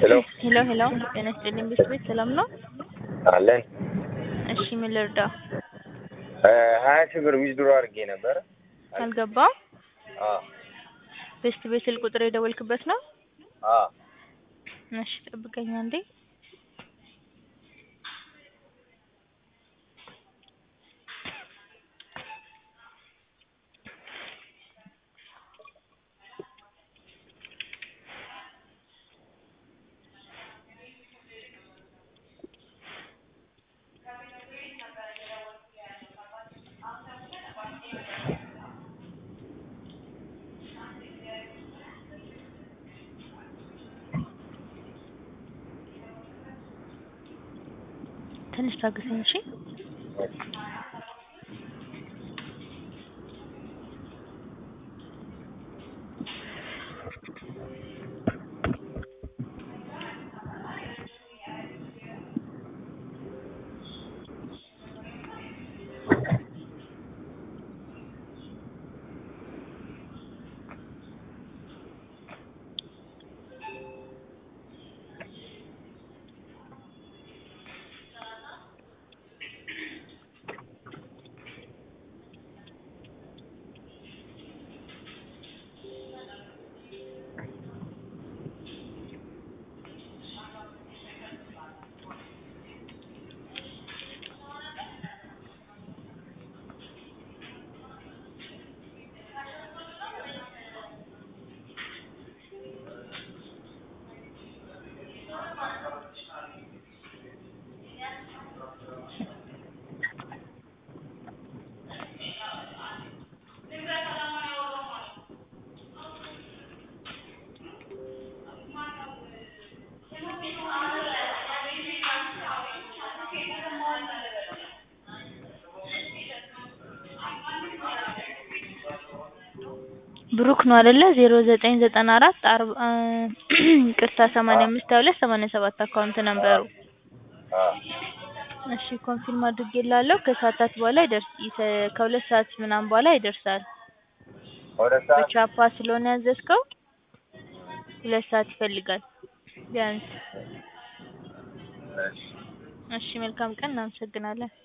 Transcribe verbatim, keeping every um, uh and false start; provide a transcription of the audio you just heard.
ሄሎ ሄሎ ሄሎ ጤና ይስጥልኝ ቤት ሰላም ነው? አለን። እሺ ምን ልርዳ? ሀያ ሺህ ብር ዊዝድሮ አድርጌ ነበር። አልገባም። አዎ ቤስት ቤት ስልክ ቁጥር የደወልክበት ነው? አዎ እሺ ጠብቀኝ አንዴ። ትንሽ ታገሰኝ እሺ። ብሩክ ነው አይደለ? ዜሮ ዘጠኝ ዘጠና አራት አርባ ቅርታ ሰማንያ አምስት ሃያ ሁለት ሰማንያ ሰባት አካውንት ነምበሩ። አዎ እሺ ኮንፊርም አድርጌልሃለሁ። ከሰዓታት በኋላ ይደርስ ከሁለት ሰዓት ምናምን በኋላ ይደርሳል። ሁለት ሰዓት በቻፓ ስለሆነ ያዘዝከው ሁለት ሰዓት ይፈልጋል ቢያንስ። እሺ እሺ መልካም ቀን እናመሰግናለን።